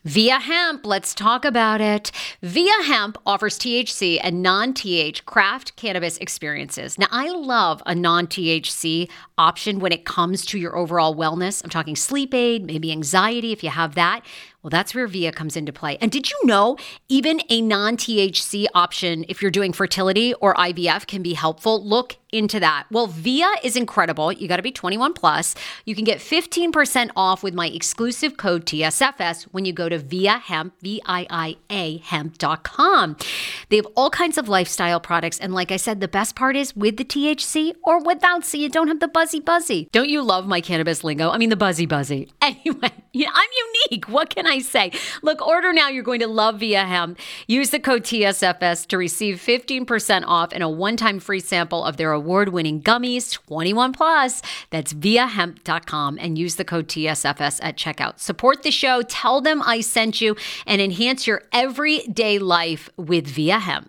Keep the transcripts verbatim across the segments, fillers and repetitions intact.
Via Hemp, let's talk about it. Via Hemp offers T H C and non-T H craft cannabis experiences. Now, I love a non-T H C option when it comes to your overall wellness. I'm talking sleep aid, maybe anxiety if you have that. Well, that's where Via comes into play. And did you know even a non-T H C option, if you're doing fertility or I V F, can be helpful? Look into that. Well, Via is incredible. You got to be twenty-one plus. You can get fifteen percent off with my exclusive code T S F S when you go to Via Hemp, V I I A, hemp dot com. They have all kinds of lifestyle products. And like I said, the best part is with the T H C or without, so you don't have the buzzy buzzy. Don't you love my cannabis lingo? I mean, the buzzy buzzy. Anyway, yeah, I'm unique. What can I say? Look, order now. You're going to love Via Hemp. Use the code T S F S to receive fifteen percent off and a one-time free sample of their award-winning gummies, twenty-one plus. That's via hemp dot com and use the code T S F S at checkout. Support the show. Tell them I sent you and enhance your everyday life with Via Hemp.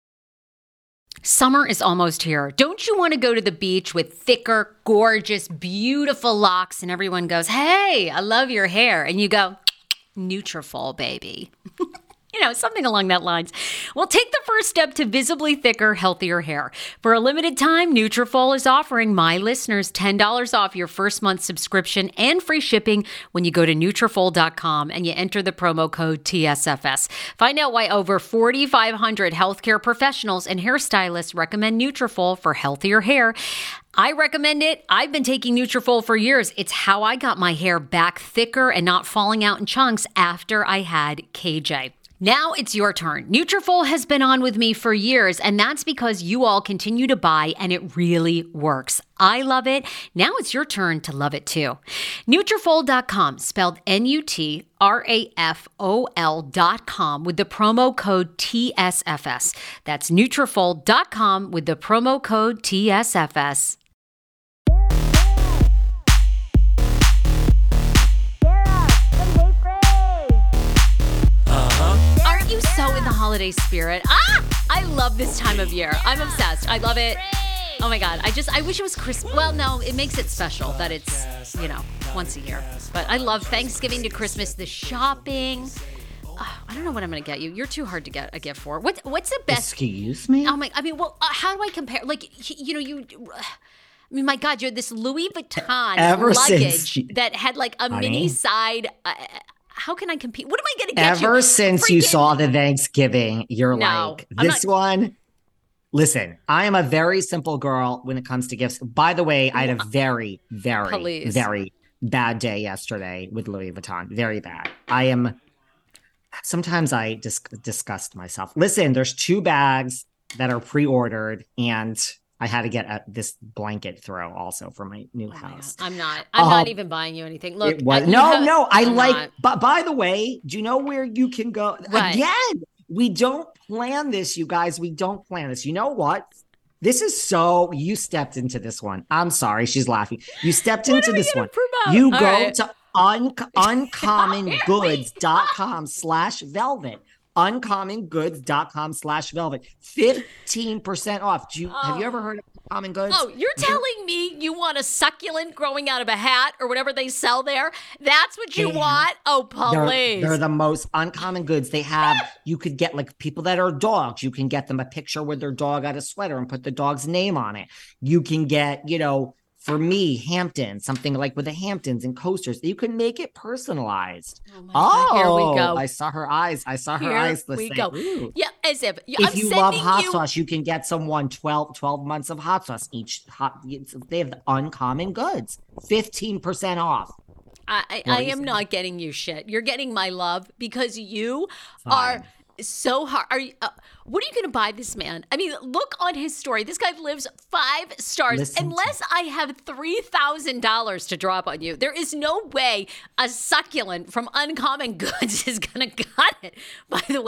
Summer is almost here. Don't you want to go to the beach with thicker, gorgeous, beautiful locks and everyone goes, "Hey, I love your hair." And you go, "Nutrafol, baby." You know, something along that lines. Well, take the first step to visibly thicker, healthier hair. For a limited time, Nutrafol is offering my listeners ten dollars off your first month subscription and free shipping when you go to Nutrafol dot com and you enter the promo code T S F S. Find out why over forty-five hundred healthcare professionals and hairstylists recommend Nutrafol for healthier hair. I recommend it. I've been taking Nutrafol for years. It's how I got my hair back thicker and not falling out in chunks after I had K J. Now it's your turn. Nutrafol has been on with me for years, and that's because you all continue to buy, and it really works. I love it. Now it's your turn to love it too. Nutrafol dot com, spelled N U T R A F O L dot com with the promo code T S F S. That's Nutrafol dot com with the promo code T S F S. So in the holiday spirit. Ah, I love this time of year. I'm obsessed. I love it. Oh my God. I just, I wish it was Christmas. Well, no, it makes it special that it's, you know, once a year. But I love Thanksgiving to Christmas, the shopping. Oh, I don't know what I'm going to get you. You're too hard to get a gift for. What, what's the best? Excuse me? Oh my, I mean, well, uh, how do I compare? Like, you know, you, I mean, my God, you're this Louis Vuitton Ever luggage since, that had like a honey, mini side. Uh, How can I compete? What am I going to get you? Ever since Freaking- you saw the Thanksgiving, you're No, like, I'm this not- one. Listen, I am a very simple girl when it comes to gifts. By the way, I had a very, very, Please. very bad day yesterday with Louis Vuitton. Very bad. I am, sometimes I dis- disgust myself. Listen, there's two bags that are pre-ordered and I had to get a, this blanket throw also for my new Oh my house. God. I'm not. I'm Um, not even buying you anything. Look, It was, I- you no, have- no. I I'm like. not. But by the way, do you know where you can go? What? Again, we don't plan this, you guys. We don't plan this. You know what? This is so. You stepped into this one. I'm sorry. She's laughing. You stepped What into are we this gonna one. promote? You All go right. to un- uncommon goods dot com slash velvet. uncommon goods dot com slash velvet. fifteen percent off. Do you, Have you ever heard of Uncommon Goods? Oh, you're telling me you want a succulent growing out of a hat or whatever they sell there? That's what you They want? Oh, They're, please. they're the most uncommon goods. They have, you could get like people that are dogs. You can get them a picture with their dog at a sweater and put the dog's name on it. You can get, you know, for me, Hampton, something like with the Hamptons and coasters. You can make it personalized. Oh, my Oh, God. Here we go. I saw her eyes. I saw her Here eyes. we Say, go. "Ooh." Yeah, as if. If I'm you sending love hot you- sauce, you can get someone twelve, twelve months of hot sauce each. Hot, they have the uncommon goods, fifteen percent off. I, I, What are I you am saying? not getting you shit. You're getting my love because you Fine. are so hard. Are you? Uh, what are you going to buy this man? I mean, look on his story. This guy lives five stars. Listen to- Unless I have three thousand dollars to drop on you, there is no way a succulent from Uncommon Goods is going to cut it. By the way,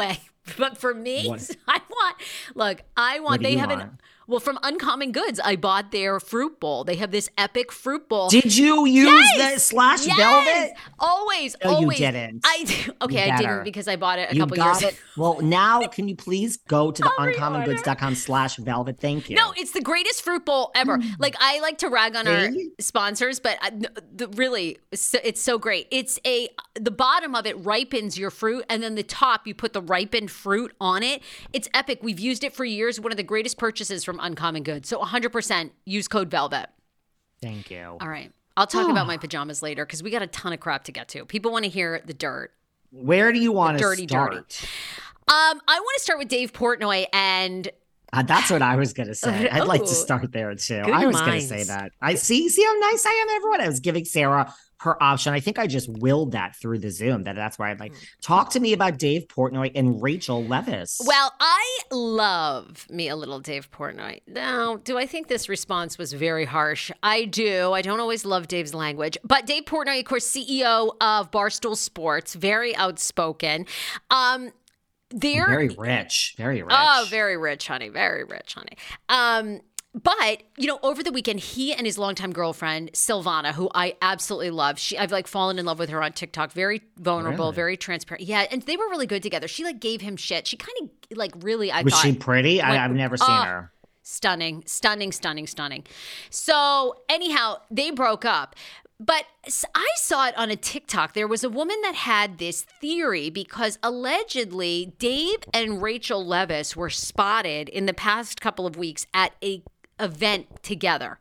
But for me, What? I want, look, I want, What do they you have an, want? well, from Uncommon Goods, I bought their fruit bowl. They have this epic fruit bowl. Did you use Yes! the slash Yes! velvet? Always, No, you always. didn't. I okay, You I better. didn't because I bought it a You couple got years it. Well, now can you please go to the I'll uncommon goods dot com slash velvet? Thank you. No, it's the greatest fruit bowl ever. Like, I like to rag on our See? sponsors, but I, the, really, it's so, it's so great. It's a, the bottom of it ripens your fruit, and then the top, you put the ripened fruit on it. It's epic. We've used it for years. One of the greatest purchases from Uncommon Goods. So one hundred percent use code VELVET. Thank you. All right. I'll talk about my pajamas later because we got a ton of crap to get to. People want to hear the dirt. Where do you want to Dirty, start? dirty. Um, I want to start with Dave Portnoy and Uh, that's what I was going to say. I'd like to Oh, start there too. good I was going to minds. say that. I see, see how nice I am, everyone. I was giving Sarah her option. I think I just willed that through the Zoom. That that's why I'd like talk to me about Dave Portnoy and Rachel Leviss. Well, I love me a little Dave Portnoy. Now, do I think this response was very harsh? I do. I don't always love Dave's language. But Dave Portnoy, of course, C E O of Barstool Sports, very outspoken. Um, they're very rich, very rich. Oh, very rich, honey. Very rich, honey. Um, but, you know, over the weekend, he and his longtime girlfriend, Silvana, who I absolutely love. She, I've like fallen in love with her on TikTok. Very vulnerable, Really? very transparent. Yeah, and they were really good together. She like gave him shit. She kind of like really, I Was thought. she pretty? Like, I, I've never seen oh, her. Stunning, stunning, stunning, stunning. So anyhow, they broke up. But I saw it on a TikTok. There was a woman that had this theory because allegedly Dave and Rachel Leviss were spotted in the past couple of weeks at a event together.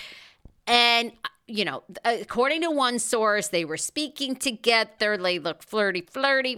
And, you know, according to one source, they were speaking together. They looked flirty, flirty.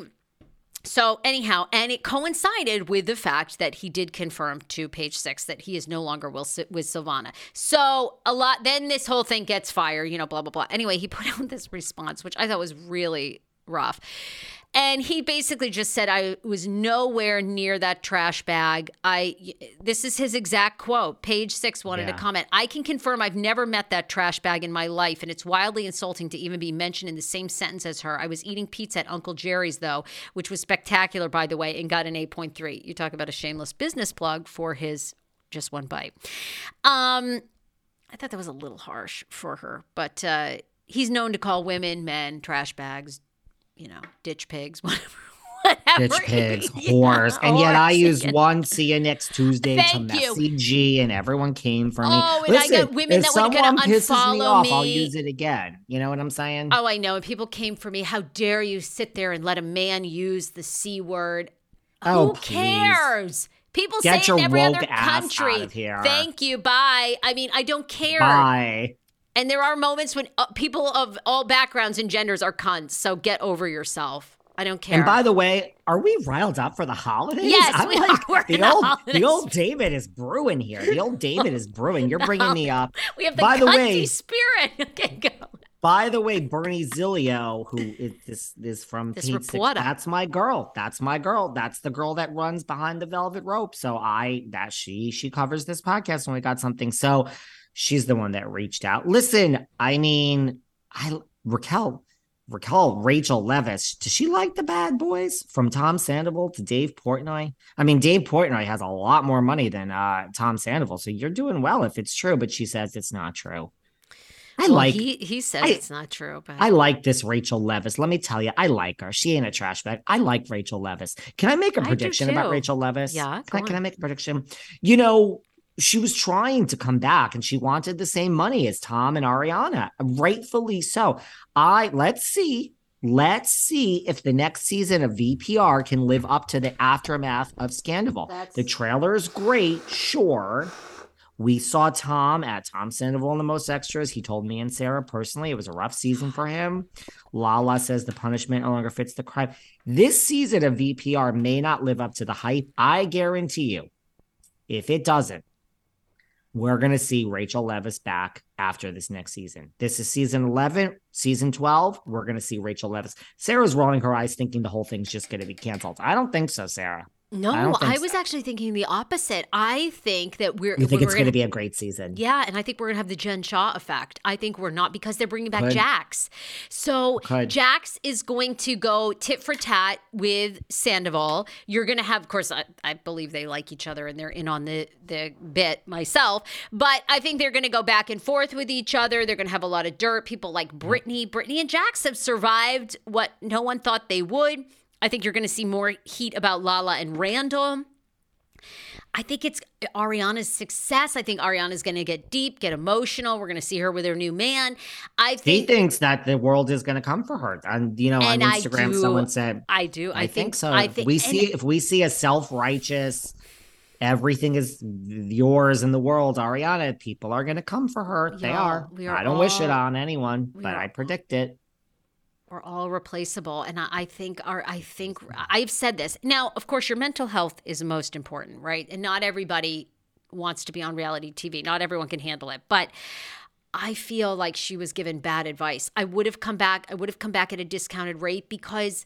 So anyhow, and it coincided with the fact that he did confirm to Page Six that he is no longer with, with Silvana. So a lot, then this whole thing gets fired, you know, blah, blah, blah. Anyway, he put out this response, which I thought was really rough. And he basically just said, I was nowhere near that trash bag. I, this is his exact quote. Page Six wanted Yeah. to comment. I can confirm I've never met that trash bag in my life, and it's wildly insulting to even be mentioned in the same sentence as her. I was eating pizza at Uncle Jerry's, though, which was spectacular, by the way, and got an eight point three. You talk about a shameless business plug for his just one bite. Um, I thought that was a little harsh for her, but uh, he's known to call women, men, trash bags, you know, ditch pigs, whatever. Whatever. Bitch pigs, Yeah, whores. And yet I whores. used one see you next Tuesday to Thank you. Messy and everyone came for me. Oh, and I got women if that were gonna someone pisses me unfollow off, I'll me. use it again. You know what I'm saying? Oh, I know. And people came for me. How dare you sit there and let a man use the C word? Oh, Who please. cares? People Get say it in your every woke other ass country. out of here. Thank you. Bye. I mean, I don't care. Bye. And there are moments when uh, people of all backgrounds and genders are cunts. So get over yourself. I don't care. And by the way, are we riled up for the holidays? Yes, I'm we like, are. We're in the the old, holidays. the old David is brewing here. The old David is brewing. You're bringing me up. we have the By the cunty way- spirit. Okay, go. By the way, Bernie Zilio, who is this is from This Page Six, reporter. that's my girl. That's my girl. That's the girl that runs behind the velvet rope. So I that she she covers this podcast when we got something. So she's the one that reached out. Listen, I mean, I Raquel, Raquel, Rachel Leviss, does she like the bad boys from Tom Sandoval to Dave Portnoy? I mean, Dave Portnoy has a lot more money than uh, Tom Sandoval, so you're doing well if it's true. But she says it's not true. I Well, like. he, he says I- it's not true. But I like this Rachel Leviss. Let me tell you, I like her. She ain't a trash bag. I like Rachel Leviss. Can I make a I do prediction about too. Rachel Leviss? Yeah, Can I, go can I on. make a prediction? You know, she was trying to come back and she wanted the same money as Tom and Ariana. Rightfully so. I let's see. Let's see if the next season of V P R can live up to the aftermath of Scandal. That's- The trailer is great, sure. We saw Tom at Tom Sandoval in the Most Extras. He told me and Sarah personally it was a rough season for him. Lala says the punishment no longer fits the crime. This season of V P R may not live up to the hype. I guarantee you, if it doesn't, we're going to see Rachel Leviss back after this next season. This is season eleven, season twelve. We're going to see Rachel Leviss. Sarah's rolling her eyes thinking the whole thing's just going to be canceled. I don't think so, Sarah. No, I don't think I was so. actually thinking the opposite. I think that we're. You think we're it's going to be a great season? Yeah, and I think we're going to have the Jen Shaw effect. I think we're not because they're bringing back Could. Jax. So Could. Jax is going to go tit for tat with Sandoval. You're going to have, of course, I, I believe they like each other and they're in on the, the bit myself. But I think they're going to go back and forth with each other. They're going to have a lot of dirt. People like Brittany. Brittany and Jax have survived what no one thought they would. I think you're going to see more heat about Lala and Randall. I think it's Ariana's success. I think Ariana's going to get deep, get emotional. We're going to see her with her new man. I think he thinks that the world is going to come for her. And you know, on Instagram, do, someone said, "I do. I, I think, think so. I think we see if we see a self-righteous, everything is yours in the world, Ariana. People are going to come for her. They are. We are I don't all, wish it on anyone, but are, I predict it. We're all replaceable. And I, I think our, I think I've said this. Now, of course, your mental health is most important, right? And not everybody wants to be on reality T V. Not everyone can handle it. But I feel like she was given bad advice. I would have come back. I would have come back at a discounted rate because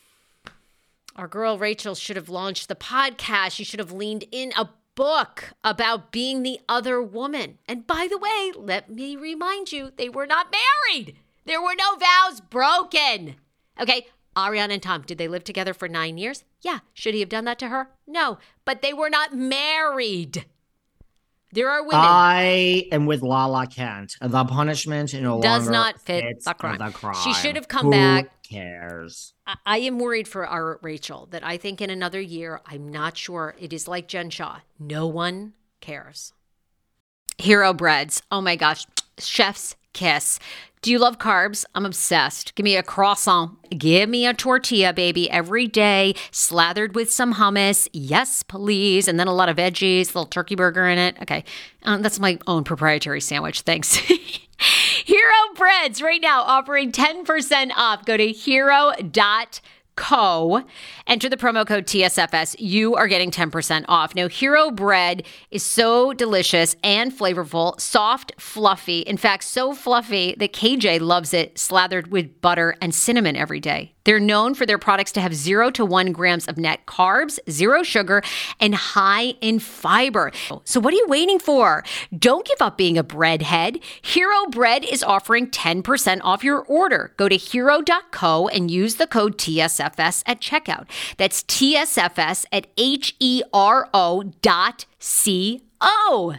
our girl Rachel should have launched the podcast. She should have leaned in a book about being the other woman. And by the way, let me remind you, they were not married. There were no vows broken. Okay, Ariana and Tom, did they live together for nine years? Yeah. Should he have done that to her? No. But they were not married. There are women. I am with Lala Kent. The punishment no does longer not fit fits the crime. the crime. She should have come Who back. Cares? I, I am worried for our Rachel that I think in another year, I'm not sure. It is like Jen Shaw. No one cares. Hero Breads. Oh my gosh. Chef's kiss. Do you love carbs? I'm obsessed. Give me a croissant. Give me a tortilla, baby, every day, slathered with some hummus. Yes, please. And then a lot of veggies, a little turkey burger in it. Okay. Um, that's my own proprietary sandwich. Thanks. Hero Breads right now offering ten percent off. Go to hero dot co. Enter the promo code T S F S. You are getting ten percent off. Now, Hero Bread is so delicious and flavorful, soft, fluffy. In fact, so fluffy that K J loves it slathered with butter and cinnamon every day. They're known for their products to have zero to one grams of net carbs, zero sugar, and high in fiber. So what are you waiting for? Don't give up being a breadhead. Hero Bread is offering ten percent off your order. Go to hero dot co and use the code T S F S at checkout. That's T S F S at H E R O dot C O.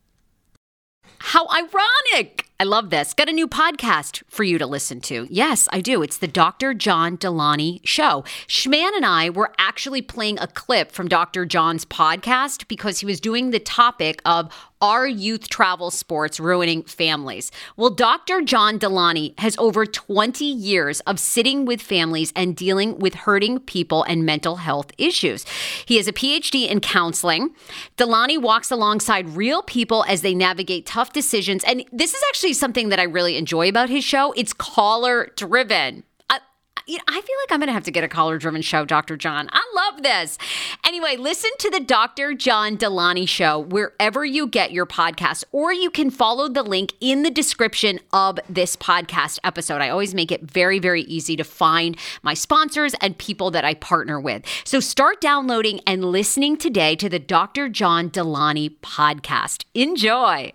How ironic. I love this. Got a new podcast for you to listen to. Yes, I do. It's the Doctor John Delaney Show. Schman and I were actually playing a clip from Doctor John's podcast because he was doing the topic of are youth travel sports ruining families? Well, Doctor John Delaney has over twenty years of sitting with families and dealing with hurting people and mental health issues. He has a P H D in counseling. Delaney walks alongside real people as they navigate tough decisions. And this is actually something that I really enjoy about his show. It's caller driven. You know, I feel like I'm going to have to get a caller-driven show, Doctor John. I love this. Anyway, listen to the Doctor John Delaney Show wherever you get your podcast, or you can follow the link in the description of this podcast episode. I always make it very, very easy to find my sponsors and people that I partner with. So start downloading and listening today to the Doctor John Delaney podcast. Enjoy.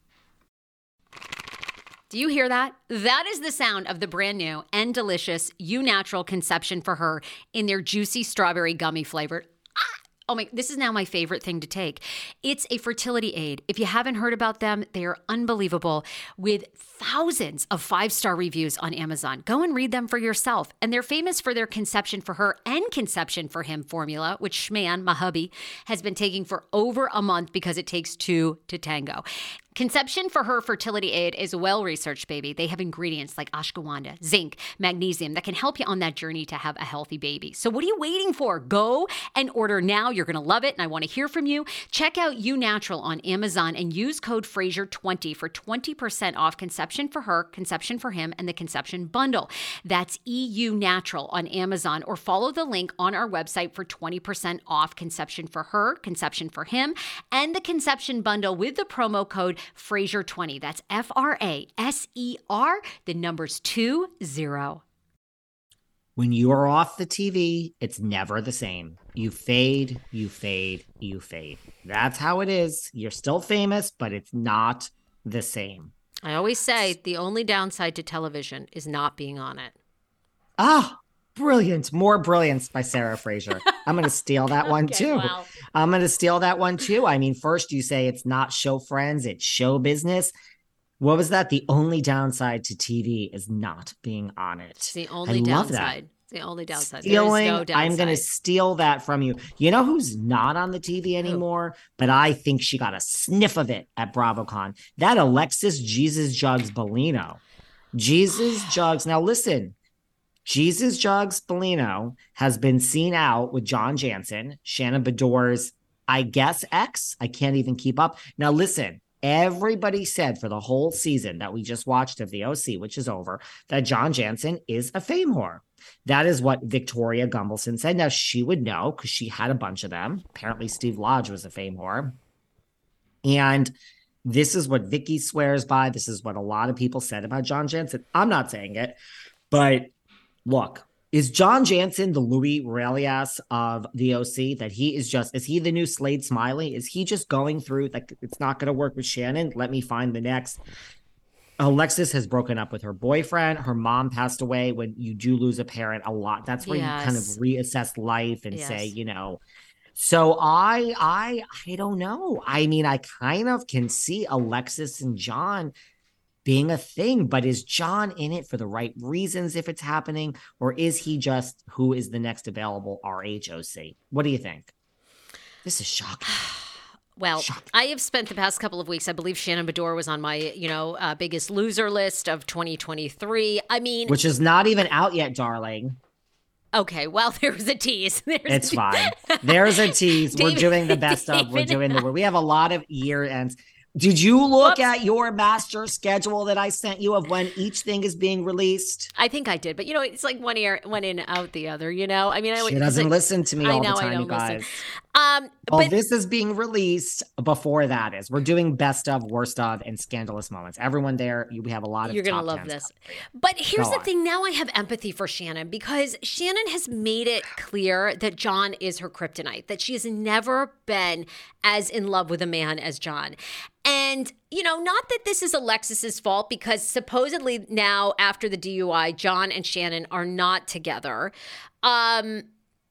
Do you hear that? That is the sound of the brand new and delicious Eu Natural Conception for Her in their juicy strawberry gummy flavor. Ah! Oh my, this is now my favorite thing to take. It's a fertility aid. If you haven't heard about them, they are unbelievable with thousands of five-star reviews on Amazon. Go and read them for yourself. And they're famous for their Conception for Her and Conception for Him formula, which Schman, my hubby, has been taking for over a month because it takes two to tango. Conception for Her fertility aid is well-researched, baby. They have ingredients like ashwagandha, zinc, magnesium that can help you on that journey to have a healthy baby. So what are you waiting for? Go and order now. You're going to love it, and I want to hear from you. Check out Eu Natural on Amazon and use code Fraser twenty for twenty percent off Conception for Her, Conception for Him, and the Conception Bundle. That's E U Natural on Amazon, or follow the link on our website for twenty percent off Conception for Her, Conception for Him, and the Conception Bundle with the promo code Fraser twenty. That's F R A S E R, the numbers two zero. When you are off the T V, it's never the same. You fade, you fade, you fade. That's how it is. You're still famous, but it's not the same. I always say the only downside to television is not being on it. Ah, brilliant. More brilliance by Sarah Fraser. I'm going to steal that one Okay, too. well. I'm going to steal that one too. I mean, first you say it's not show friends, it's show business. What was that? The only downside to T V is not being on it. It's the only I love downside. that. It's the only downside. Stealing, there is no downside. I'm going to steal that from you. You know who's not on the T V anymore? Who? But I think she got a sniff of it at BravoCon. That Alexis Jesus Jugs Bellino. Jesus Jugs. Now listen, Jesus Jugs Bellino has been seen out with John Jansen, Shannon Beador's, I guess, ex. I can't even keep up. Now listen. Everybody said for the whole season that we just watched of the O C, which is over, that John Jansen is a fame whore. That is what Victoria Gumbelson said. Now, she would know because she had a bunch of them. Apparently, Steve Lodge was a fame whore. And this is what Vicky swears by. This is what a lot of people said about John Jansen. I'm not saying it, but look. Is John Jansen the Louis Aurelius of the O C? That he is just, is he the new Slade Smiley? Is he just going through, like, it's not going to work with Shannon? Let me find the next. Alexis has broken up with her boyfriend. Her mom passed away. When you do lose a parent a lot, that's where yes. you kind of reassess life and yes. say, you know. So I, I, I don't know. I mean, I kind of can see Alexis and John being a thing, but is John in it for the right reasons if it's happening, or is he just who is the next available R H O C? What do you think? This is shocking. Well, shocking. I have spent the past couple of weeks, I believe Shannon Beador was on my, you know, uh, biggest loser list of twenty twenty-three. I mean, which is not even out yet, darling. Okay, well, there was a tease. There's it's a te- fine. There's a tease. David, We're doing the best David, of. We're doing the. We have a lot of year ends. Did you look Whoops. at your master schedule that I sent you of when each thing is being released? I think I did, but you know, it's like one ear, one in, out the other. You know, I mean, I, she doesn't like, listen to me I all know, the time, I don't you guys. Listen. Um, well, but, this is being released before that is. We're doing best of, worst of, and scandalous moments. Everyone there, we have a lot of. You're gonna love this. But here's Go the on. thing: now I have empathy for Shannon because Shannon has made it clear that John is her kryptonite. That she has never been as in love with a man as John. And, you know, not that this is Alexis's fault because supposedly now after the D U I, John and Shannon are not together. Um,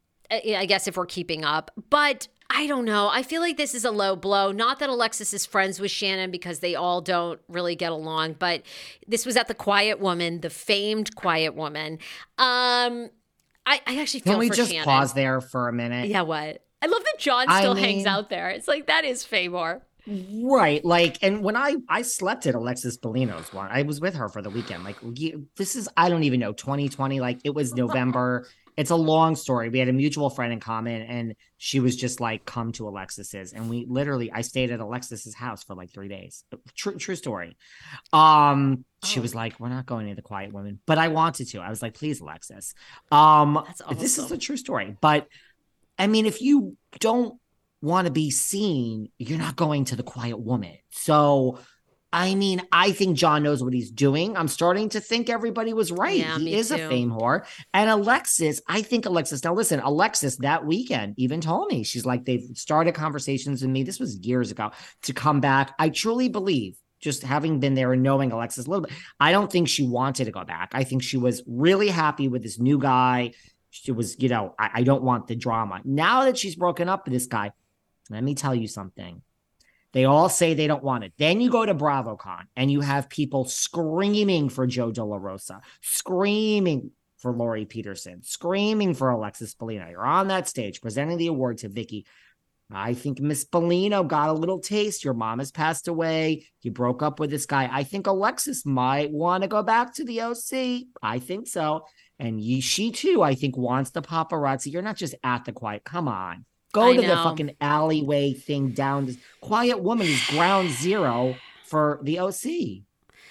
I guess if we're keeping up. But I don't know. I feel like this is a low blow. Not that Alexis is friends with Shannon because they all don't really get along. But this was at the Quiet Woman, the famed Quiet Woman. Um, I, I actually feel Can we for just Shannon. pause there for a minute? Yeah, what? I love that John still I mean, hangs out there. It's like, that is Famor. Right. Like, and when I, I slept at Alexis Bellino's one, I was with her for the weekend. Like, this is, I don't even know, twenty twenty, like it was November. It's a long story. We had a mutual friend in common and she was just like, come to Alexis's. And we literally, I stayed at Alexis's house for like three days. True, true story. Um, she oh. was like, we're not going to the Quiet Woman, but I wanted to. I was like, please, Alexis. Um, That's awesome. This is a true story. But I mean, if you don't want to be seen, you're not going to the Quiet Woman. So, I mean, I think John knows what he's doing. I'm starting to think everybody was right. Yeah, he is too. a fame whore. And Alexis, I think Alexis, now listen, Alexis that weekend even told me, she's like, they've started conversations with me. This was years ago to come back. I truly believe, just having been there and knowing Alexis a little bit, I don't think she wanted to go back. I think she was really happy with this new guy. She was, you know, I, I don't want the drama. Now that she's broken up with this guy, let me tell you something. They all say they don't want it. Then you go to BravoCon and you have people screaming for Joe De La Rosa, screaming for Lori Peterson, screaming for Alexis Bellino. You're on that stage presenting the award to Vicky. I think Miss Bellino got a little taste. Your mom has passed away. You broke up with this guy. I think Alexis might want to go back to the O C. I think so. And you, she too, I think, wants the paparazzi. You're not just at the Quiet. Come on. Go I to know. the fucking alleyway thing down. This Quiet Woman is ground zero for the O C.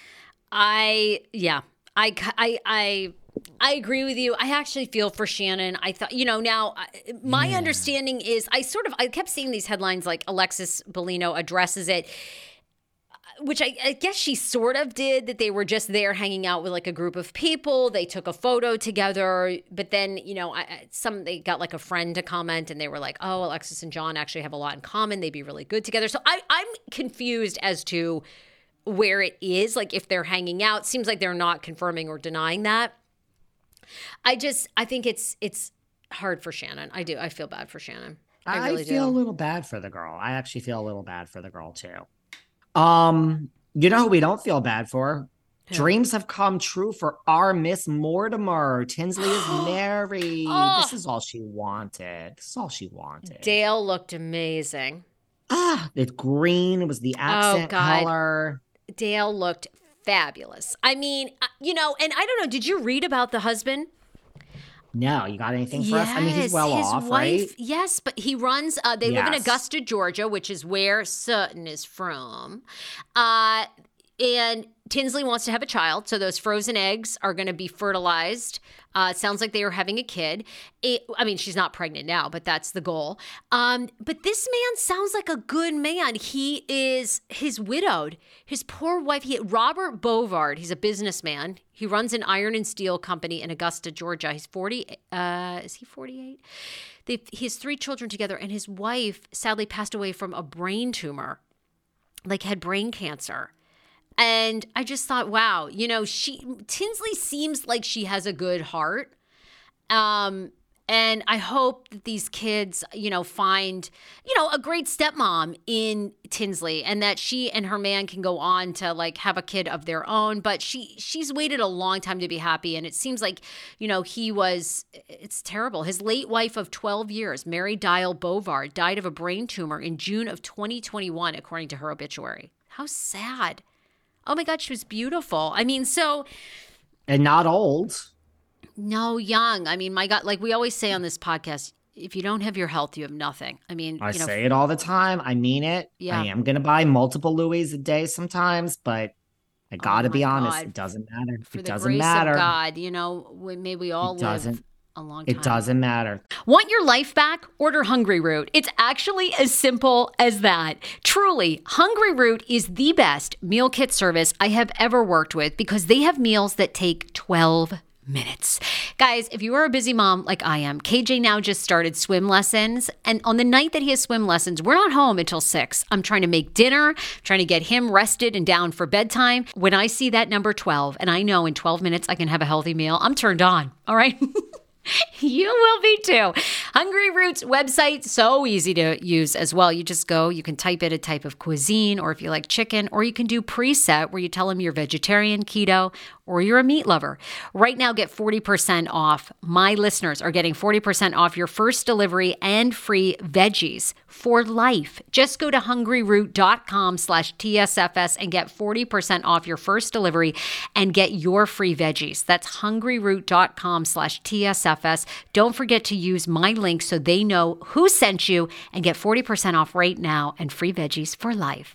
I, yeah, I, I, I, I agree with you. I actually feel for Shannon. I thought, you know, now my yeah. understanding is I sort of, I kept seeing these headlines like Alexis Bellino addresses it. which I, I guess she sort of did, that they were just there hanging out with like a group of people. They took a photo together, but then, you know, I, some they got like a friend to comment and they were like, oh, Alexis and John actually have a lot in common. They'd be really good together. So I, I'm confused as to where it is, like if they're hanging out. Seems like they're not confirming or denying that. I just, I think it's, it's hard for Shannon. I do. I feel bad for Shannon. I, I really feel do. a little bad for the girl. I actually feel a little bad for the girl too. Um, you know who we don't feel bad for? Who? Dreams have come true for our Miss Mortimer. Tinsley is married. Oh. This is all she wanted. This is all she wanted. Dale looked amazing. Ah, the green. It was the accent oh, God. color. Dale looked fabulous. I mean, you know, and I don't know, did you read about the husband? No, you got anything for yes, us? I mean, he's well his off, wife, right? Yes, but he runs, uh, they yes. live in Augusta, Georgia, which is where Sutton is from. Uh, and Tinsley wants to have a child, so those frozen eggs are going to be fertilized. Uh, it sounds like they are having a kid. It, I mean, she's not pregnant now, but that's the goal. Um, but this man sounds like a good man. He is, he's widowed. His poor wife, he, Robert Bovard, he's a businessman. He runs an iron and steel company in Augusta, Georgia. He's forty. Uh, is he forty-eight? They, he has three children together, and his wife sadly passed away from a brain tumor, like had brain cancer. And I just thought, wow, you know, she Tinsley seems like she has a good heart. Um, and I hope that these kids, you know, find, you know, a great stepmom in Tinsley, and that she and her man can go on to like have a kid of their own. But she she's waited a long time to be happy. And it seems like, you know, he was, it's terrible. His late wife of twelve years, Mary Dial Bovard, died of a brain tumor in June of twenty twenty-one, according to her obituary. How sad. Oh my God, she was beautiful. I mean, so. And not old. No, young. I mean, my God, like we always say on this podcast, if you don't have your health, you have nothing. I mean, I you know, say it all the time. I mean it. Yeah. I am going to buy multiple Louis a day sometimes, but I got to oh be honest. God. It doesn't matter. For it the doesn't grace matter. of God, you know, we, may we all it live doesn't. a long time. It doesn't matter. Want your life back? Order Hungry Root. It's actually as simple as that. Truly, Hungry Root is the best meal kit service I have ever worked with because they have meals that take twelve minutes. Guys, if you are a busy mom like I am, K J now just started swim lessons. And on the night that he has swim lessons, we're not home until six. I'm trying to make dinner, trying to get him rested and down for bedtime. When I see that number twelve, and I know in twelve minutes I can have a healthy meal, I'm turned on. All right. You will be too. Hungry Root's website, so easy to use as well. You just go, you can type in a type of cuisine, or if you like chicken, or you can do preset where you tell them you're vegetarian, keto, or you're a meat lover. Right now, get forty percent off. My listeners are getting forty percent off your first delivery and free veggies for life. Just go to hungryroot.com slash TSFS and get forty percent off your first delivery and get your free veggies. That's hungryroot.com slash TSFS. Don't forget to use my link so they know who sent you and get forty percent off right now and free veggies for life.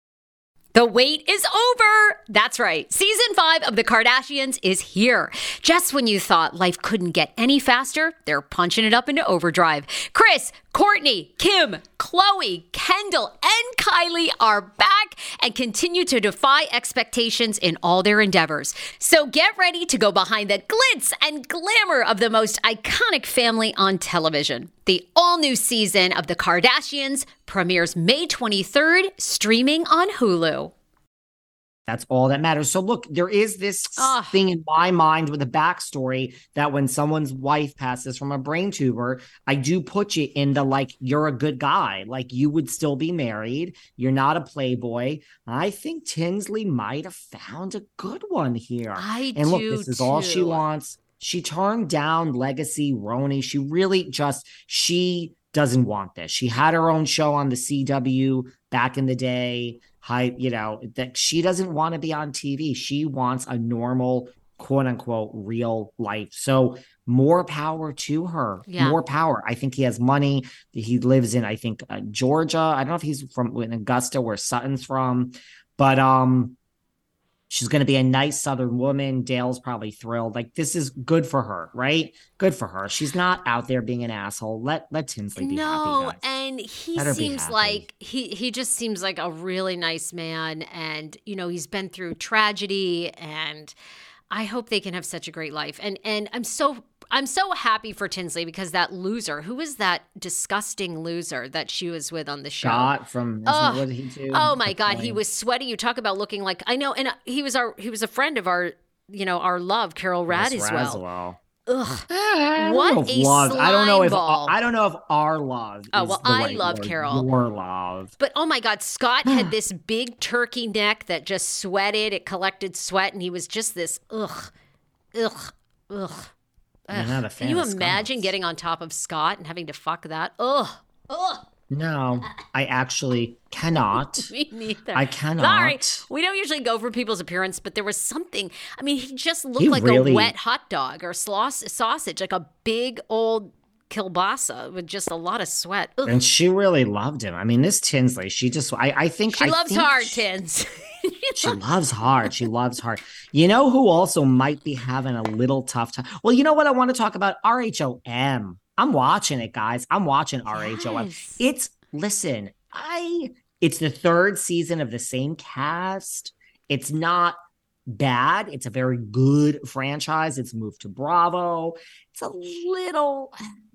The wait is over. That's right. Season five of The Kardashians is here. Just when you thought life couldn't get any faster, they're punching it up into overdrive. Kris, Kourtney, Kim, Khloe, Kendall, and Kylie are back and continue to defy expectations in all their endeavors. So get ready to go behind the glitz and glamour of the most iconic family on television. The all-new season of The Kardashians premieres May twenty-third, streaming on Hulu. That's all that matters. So look, there is this Ugh. thing in my mind with a backstory that when someone's wife passes from a brain tumor, I do put you in the, like, you're a good guy. Like, you would still be married. You're not a playboy. I think Tinsley might have found a good one here. I and look, do this is all she too. wants. She turned down Legacy Roni. She really just, she doesn't want this. She had her own show on the C W back in the day. Hi, you know, that she doesn't want to be on T V. She wants a normal, quote unquote, real life. So more power to her. Yeah. More power. I think he has money. He lives in, I think, uh, Georgia. I don't know if he's from in Augusta, where Sutton's from, but um, She's going to be a nice Southern woman. Dale's probably thrilled. Like, this is good for her, right? Good for her. She's not out there being an asshole. Let let Tinsley be happy, No, guys. and he Let her be seems happy. like he he just seems like a really nice man, and you know he's been through tragedy, and I hope they can have such a great life. And and I'm so I'm so happy for Tinsley because that loser, who was that disgusting loser that she was with on the show? Scott from Oh, what did he do? oh my The God, he point. was sweaty. You talk about looking like I know, and uh, he was our he was a friend of our you know our love Carol Rad Miss as well. Raswell. Ugh. I don't What know if a love. I don't know slime if ball. I don't know if our love Oh, is well, the I right love word. Carol. Your love. But oh my God, Scott had this big turkey neck that just sweated. It collected sweat, and he was just this ugh, ugh, ugh. You're not a fan Can you of imagine Scott's. getting on top of Scott and having to fuck that? Ugh, ugh. No, I actually cannot. Me neither. I cannot. Sorry, we don't usually go for people's appearance, but there was something. I mean, he just looked He like really- a wet hot dog or slos- sausage, like a big old kielbasa with just a lot of sweat. Ugh. And she really loved him. I mean, this Tinsley, she just, I, I think She I loves think hard, she- Tins. She loves hard. She loves hard. You know who also might be having a little tough time? Well, you know what I want to talk about? R H O M. I'm watching it, guys. I'm watching R H O M. Yes. It's, listen, I, it's the third season of the same cast. It's not bad. It's a very good franchise. It's moved to Bravo. It's a little,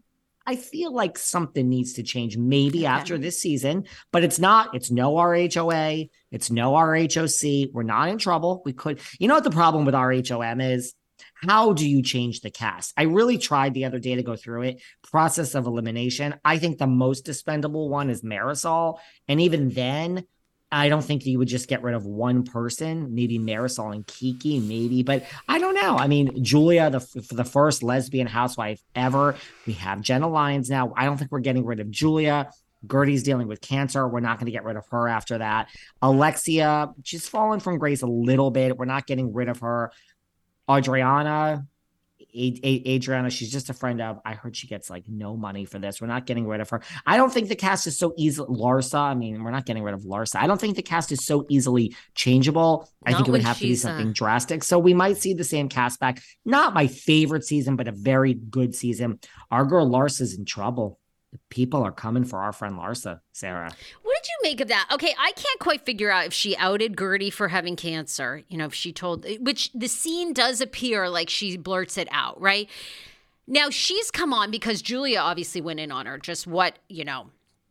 I feel like something needs to change maybe Okay. after this season, but it's not. It's no R H O A. It's no R H O C. We're not in trouble. We could, you know what the problem with R H O M is? How do you change the cast? I really tried the other day to go through it. Process of elimination. I think the most expendable one is Marisol. And even then, I don't think you would just get rid of one person, maybe Marisol and Kiki, maybe, but I don't know. I mean, Julia, the for the first lesbian housewife ever. We have Jenna Lyons now. I don't think we're getting rid of Julia. Gertie's dealing with cancer. We're not going to get rid of her after that. Alexia, she's fallen from grace a little bit. We're not getting rid of her. Adriana, A- A- Adriana, she's just a friend of. I heard she gets like no money for this. We're not getting rid of her. I don't think the cast is so easy. Larsa, I mean, we're not getting rid of Larsa. I don't think the cast is so easily changeable. I Not think it would when have to be she's, something uh, drastic. So we might see the same cast back. Not my favorite season, but a very good season. Our girl Larsa's in trouble. People are coming for our friend Larsa, Sarah. What did you make of that? Okay, I can't quite figure out if she outed Gertie for having cancer. You know, if she told, which the scene does appear like she blurts it out, right? Now, she's come on because Julia obviously went in on her. Just what, you know,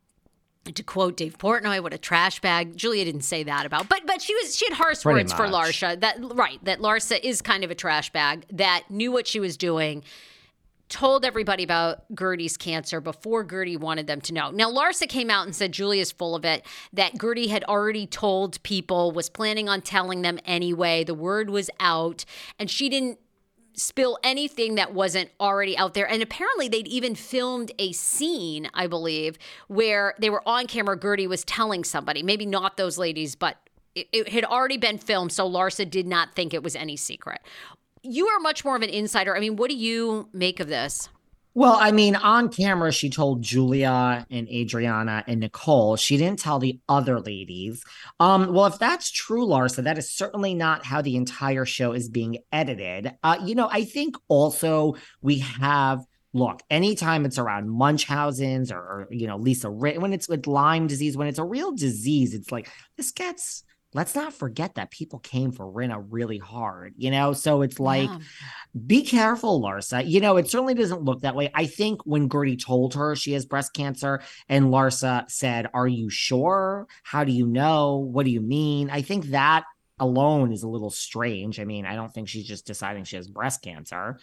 to quote Dave Portnoy, what a trash bag. Julia didn't say that about, but but she was she had harsh Pretty words for much. Larsa. That right, that Larsa is kind of a trash bag that knew what she was doing. Told everybody about Gertie's cancer before Gertie wanted them to know. Now, Larsa came out and said Julia's full of it, that Gertie had already told people, was planning on telling them anyway. The word was out, and she didn't spill anything that wasn't already out there. And apparently they'd even filmed a scene, I believe, where they were on camera. Gertie was telling somebody, maybe not those ladies, but it, it had already been filmed, so Larsa did not think it was any secret. You are much more of an insider. I mean, what do you make of this? Well, I mean, on camera, she told Julia and Adriana and Nicole. She didn't tell the other ladies. Um, well, if that's true, Larsa, that is certainly not how the entire show is being edited. Uh, you know, I think also we have look, anytime it's around Munchausen's or, or you know, Lisa Rit, when it's with Lyme disease, when it's a real disease, it's like this gets. Let's not forget that people came for Rinna really hard, you know? So it's like, Yeah. be careful, Larsa. You know, it certainly doesn't look that way. I think when Gertie told her she has breast cancer and Larsa said, are you sure? How do you know? What do you mean? I think that alone is a little strange. I mean, I don't think she's just deciding she has breast cancer.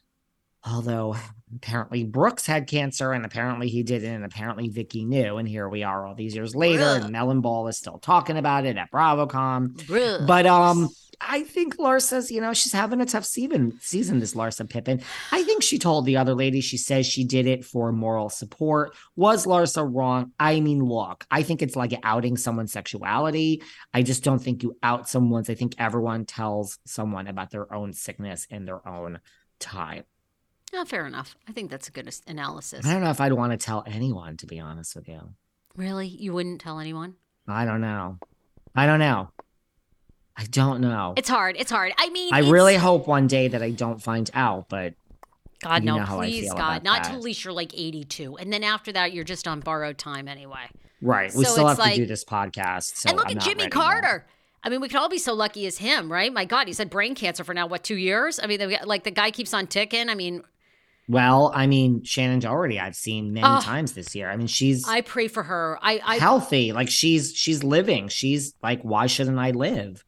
Although apparently Brooks had cancer and apparently he didn't, and apparently Vicky knew. And here we are all these years later, Ugh. and Melon Ball is still talking about it at BravoCon. Ugh. But um, I think Larsa's, you know, she's having a tough season, season, this Larsa Pippen. I think she told the other lady, she says she did it for moral support. Was Larsa wrong? I mean, look, I think it's like outing someone's sexuality. I just don't think you out someone's. I think everyone tells someone about their own sickness in their own time. Oh, fair enough. I think that's a good as- analysis. I don't know if I'd want to tell anyone, to be honest with you. Really? You wouldn't tell anyone? I don't know. I don't know. I don't know. It's hard. It's hard. I mean, I it's, really hope one day that I don't find out, but God, you no, know how I please, feel God, about not that. till at least you're like eighty-two, and then after that, you're just on borrowed time anyway. Right. We So still it's have like- to do this podcast. So and look I'm at not Jimmy ready Carter. yet. I mean, we could all be so lucky as him, right? My God, he's had brain cancer for now, what, two years? I mean, the- like the guy keeps on ticking. I mean, Well, I mean, Shannon Doherty, I've seen many Oh, times this year. I mean, she's I pray for her. I, I healthy. Like she's she's living. She's like, why shouldn't I live?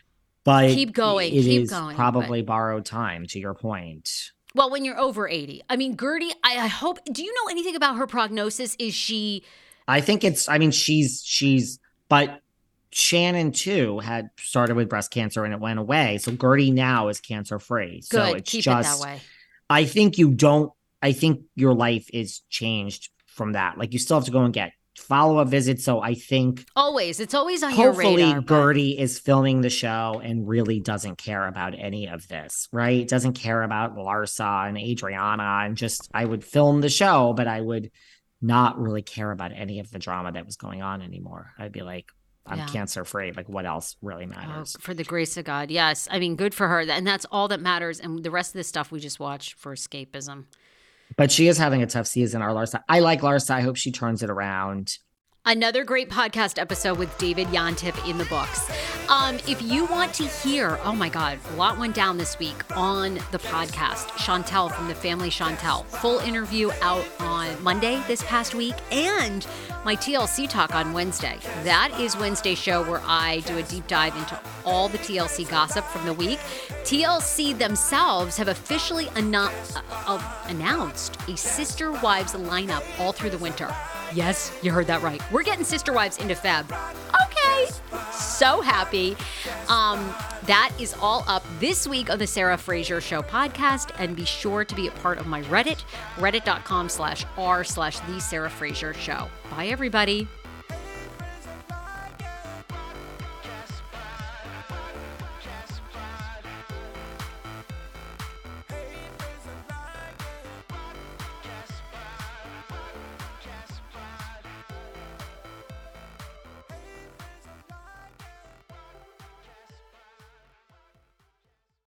But Keep going, It keep is going, probably borrowed time, to your point. well, when you're over eighty, I mean, Gertie, I, I hope. Do you know anything about her prognosis? Is she? I think it's, I mean, she's, she's, but Shannon too had started with breast cancer and it went away. So Gertie now is cancer free. So Good. it's Keep just, it that way. I think you don't, I think your life is changed from that. Like you still have to go and get follow up visits. So I think Always. It's always on your hopefully radar. but- Gertie is filming the show and really doesn't care about any of this, right? Doesn't care about Larsa and Adriana and just, I would film the show, but I would not really care about any of the drama that was going on anymore. I'd be like, I'm Yeah. cancer free. Like what else really Oh, matters? for the grace of God. Yes. I mean, good for her. And that's all that matters. And the rest of this stuff we just watch for escapism. But she is having a tough season, our Larsa. I like Larsa. I hope she turns it around. Another great podcast episode with David Yontef in the books. Um, if you want to hear, oh my God, a lot went down this week on the podcast. Chantel from the Family Chantel. Full interview out on Monday this past week, and my T L C talk on Wednesday. That is Wednesday's show where I do a deep dive into all the T L C gossip from the week. T L C themselves have officially anno- uh, uh, announced a Sister Wives lineup all through the winter. Yes, you heard that right. We're getting Sister Wives into Feb. Okay. So happy. Um, that is all up this week on the Sarah Fraser Show podcast. And be sure to be a part of my Reddit, reddit.com slash r slash the Sarah Fraser Show. Bye, everybody.